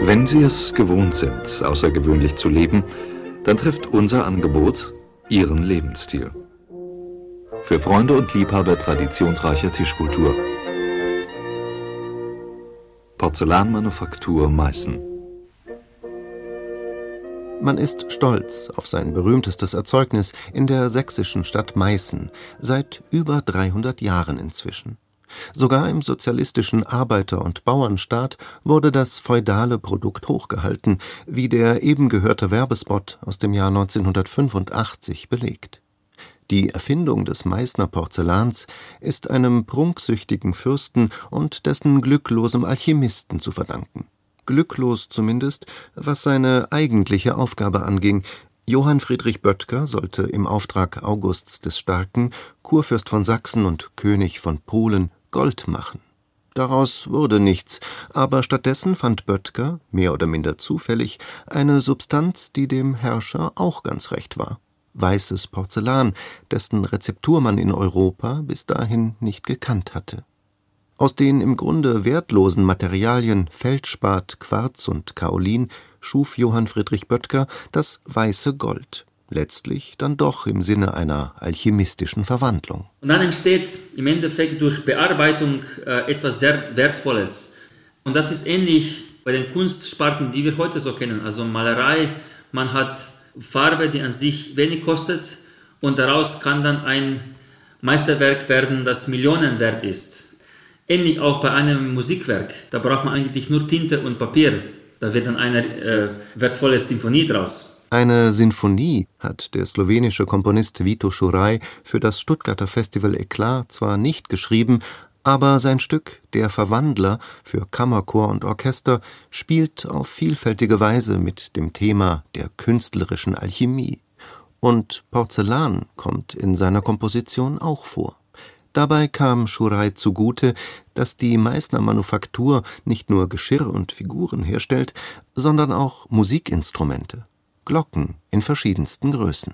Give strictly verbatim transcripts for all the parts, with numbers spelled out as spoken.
Wenn Sie es gewohnt sind, außergewöhnlich zu leben, dann trifft unser Angebot Ihren Lebensstil. Für Freunde und Liebhaber traditionsreicher Tischkultur. Porzellanmanufaktur Meißen. Man ist stolz auf sein berühmtestes Erzeugnis in der sächsischen Stadt Meißen, seit über dreihundert Jahren inzwischen. Sogar im sozialistischen Arbeiter- und Bauernstaat wurde das feudale Produkt hochgehalten, wie der eben gehörte Werbespot aus dem Jahr neunzehnhundertfünfundachtzig belegt. Die Erfindung des Meißner Porzellans ist einem prunksüchtigen Fürsten und dessen glücklosem Alchemisten zu verdanken. Glücklos zumindest, was seine eigentliche Aufgabe anging. Johann Friedrich Böttger sollte im Auftrag Augusts des Starken, Kurfürst von Sachsen und König von Polen, Gold machen. Daraus wurde nichts, aber stattdessen fand Böttger, mehr oder minder zufällig, eine Substanz, die dem Herrscher auch ganz recht war: weißes Porzellan, dessen Rezeptur man in Europa bis dahin nicht gekannt hatte. Aus den im Grunde wertlosen Materialien Feldspat, Quarz und Kaolin schuf Johann Friedrich Böttger das weiße Gold, letztlich dann doch im Sinne einer alchemistischen Verwandlung. Und dann entsteht im Endeffekt durch Bearbeitung äh, etwas sehr Wertvolles. Und das ist ähnlich bei den Kunstsparten, die wir heute so kennen. Also Malerei, man hat Farbe, die an sich wenig kostet, und daraus kann dann ein Meisterwerk werden, das Millionen wert ist. Ähnlich auch bei einem Musikwerk. Da braucht man eigentlich nur Tinte und Papier. Da wird dann eine äh, wertvolle Sinfonie draus. Eine Sinfonie hat der slowenische Komponist Vito Šuraj für das Stuttgarter Festival Eklat zwar nicht geschrieben, aber sein Stück Der Verwandler für Kammerchor und Orchester spielt auf vielfältige Weise mit dem Thema der künstlerischen Alchemie. Und Porzellan kommt in seiner Komposition auch vor. Dabei kam Šuraj zugute, dass die Meißner Manufaktur nicht nur Geschirr und Figuren herstellt, sondern auch Musikinstrumente, Glocken in verschiedensten Größen.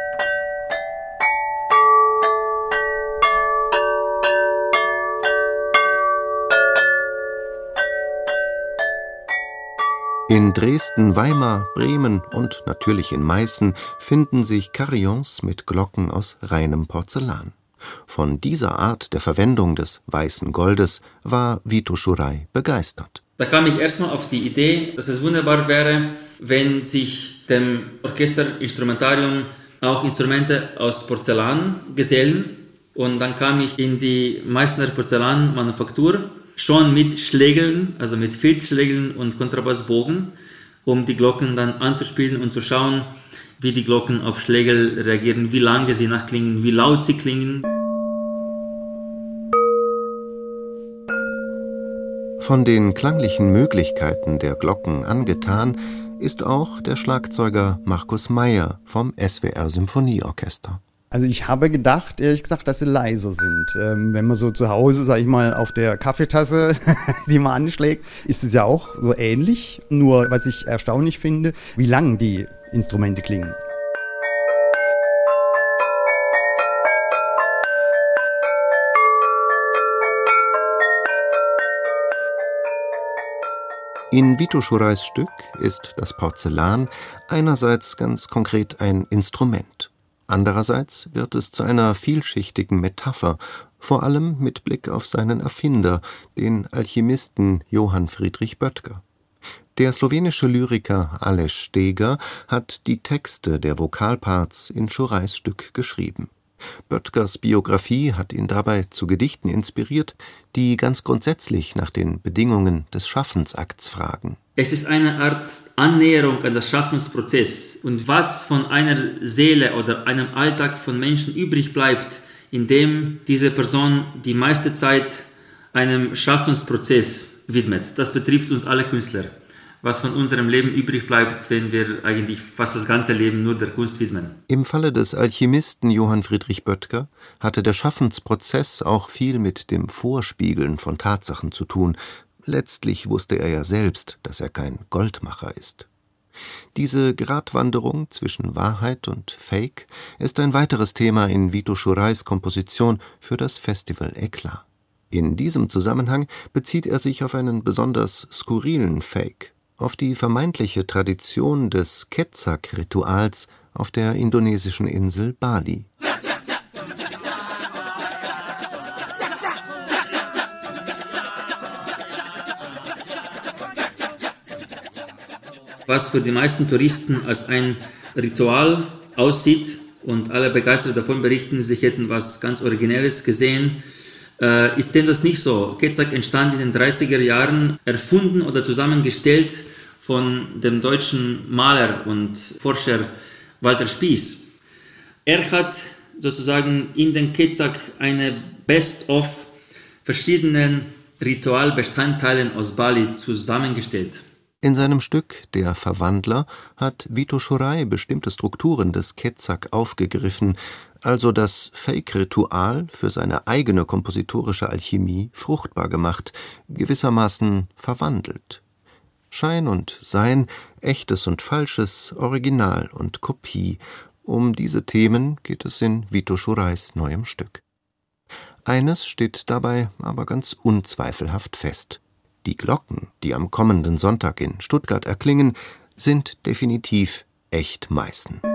In Dresden, Weimar, Bremen und natürlich in Meißen finden sich Carillons mit Glocken aus reinem Porzellan. Von dieser Art der Verwendung des weißen Goldes war Vito Šuraj begeistert. Da kam ich erstmal auf die Idee, dass es wunderbar wäre, wenn sich dem Orchesterinstrumentarium auch Instrumente aus Porzellan gesellen. Und dann kam ich in die Meißner Porzellanmanufaktur, schon mit Schlägeln, also mit Filzschlägeln und Kontrabassbogen, um die Glocken dann anzuspielen und zu schauen, wie die Glocken auf Schlägel reagieren, wie lange sie nachklingen, wie laut sie klingen. Von den klanglichen Möglichkeiten der Glocken angetan ist auch der Schlagzeuger Markus Meier vom S W R Symphonieorchester. Also ich habe gedacht, ehrlich gesagt, dass sie leiser sind. Ähm, wenn man so zu Hause, sag ich mal, auf der Kaffeetasse, die man anschlägt, ist es ja auch so ähnlich. Nur, was ich erstaunlich finde, wie lang die Instrumente klingen. In Vito Šurajs Stück ist das Porzellan einerseits ganz konkret ein Instrument. Andererseits wird es zu einer vielschichtigen Metapher, vor allem mit Blick auf seinen Erfinder, den Alchemisten Johann Friedrich Böttger. Der slowenische Lyriker Aleš Steger hat die Texte der Vokalparts in Šurajs Stück geschrieben. Böttgers Biografie hat ihn dabei zu Gedichten inspiriert, die ganz grundsätzlich nach den Bedingungen des Schaffensakts fragen. Es ist eine Art Annäherung an das Schaffensprozess. Und was von einer Seele oder einem Alltag von Menschen übrig bleibt, indem diese Person die meiste Zeit einem Schaffensprozess widmet, das betrifft uns alle Künstler. Was von unserem Leben übrig bleibt, wenn wir eigentlich fast das ganze Leben nur der Kunst widmen. Im Falle des Alchemisten Johann Friedrich Böttger hatte der Schaffensprozess auch viel mit dem Vorspiegeln von Tatsachen zu tun. Letztlich wusste er ja selbst, dass er kein Goldmacher ist. Diese Gratwanderung zwischen Wahrheit und Fake ist ein weiteres Thema in Vito Šurajs Komposition für das Festival Eklat. In diesem Zusammenhang bezieht er sich auf einen besonders skurrilen Fake. auf die vermeintliche Tradition des Kecak-Rituals auf der indonesischen Insel Bali. Was für die meisten Touristen als ein Ritual aussieht und alle begeistert davon berichten, sie hätten was ganz Originelles gesehen, äh, ist denn das nicht so. Kecak entstand in den dreißiger Jahren, erfunden oder zusammengestellt von dem deutschen Maler und Forscher Walter Spies. Er hat sozusagen in den Kecak eine Best-of verschiedenen Ritualbestandteilen aus Bali zusammengestellt. In seinem Stück »Der Verwandler« hat Vito Schuraj bestimmte Strukturen des Kecak aufgegriffen, also das Fake-Ritual für seine eigene kompositorische Alchemie fruchtbar gemacht, gewissermaßen verwandelt. Schein und Sein, Echtes und Falsches, Original und Kopie, um diese Themen geht es in Vito Schurajs neuem Stück. Eines steht dabei aber ganz unzweifelhaft fest: Die Glocken, die am kommenden Sonntag in Stuttgart erklingen, sind definitiv echt Meißen.